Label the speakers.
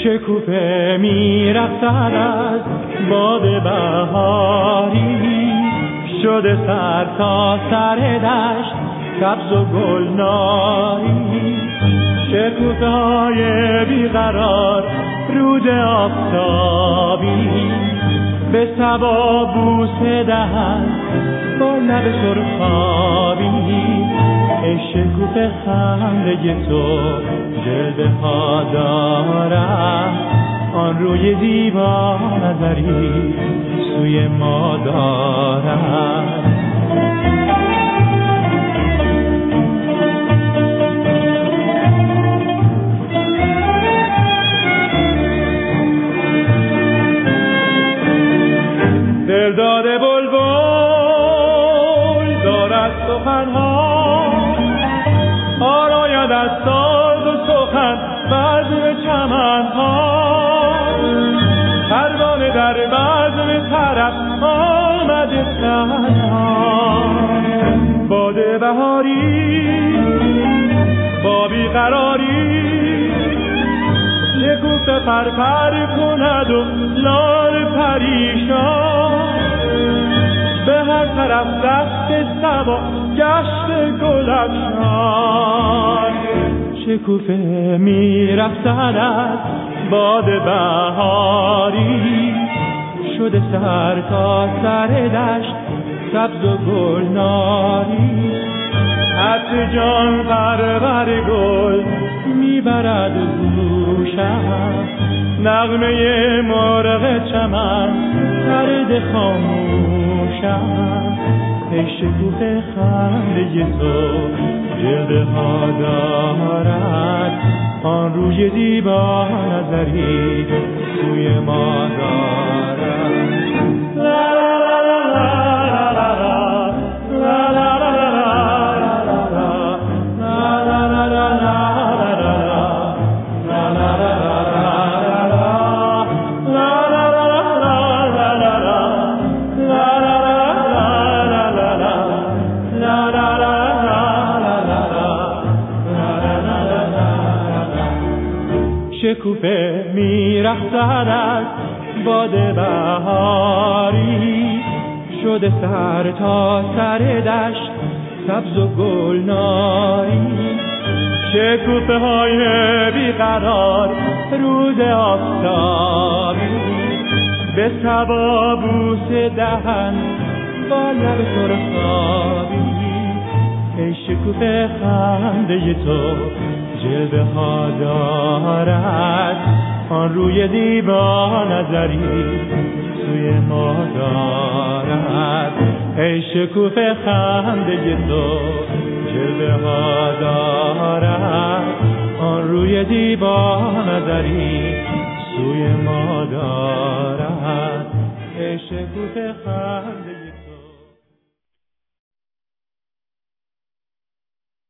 Speaker 1: شکوفه میرقصد از باد بهاری، شده سر تا سر دشت سبز و گلناری. شکوفه های بیقرار رود آفتابی، به صبا بوسه دهند با لب سرخابی. ای شکوفه خنده تو جلوه ها دارد، آن روی زیبا نظری سوی ما دارد. دلداد بلبل دارد سخنها، آراید از ساز و سخن بزم چمنها. پروانه در بزم طرب آمده تنها، باد بهاری با بیقراری. شکوفه پرپر کند و لال پریشان، به هر طرف دست صبا گشت گل افشان. شکوفه میرقصد از باد بهاری، شده سر تا سر دشت سبز و گلناری. عطر جان پرور گل میبرد گوشم، نغمه مرغ چمن پرده خاموشم. ای شکوفه خنده تو جلوه ها دارد، آن روی زیبا نظری سوی ما دارد. لا لا لا لا لا لا لا شکوفه میرقصد از باد بهاری، شده سر تا سر دشت سبز و گلناری. شکوفه های بیقرار روز آفتابی، به صبا بوسه دهند با لب سرخابی. ای شکوفه خنده تو جلوه ها دارد، آن روی زیبا نظری سوی ما دارد. ای شکوفه خنده تو جلوه ها دارد، آن روی زیبا نظری سوی ما دارد.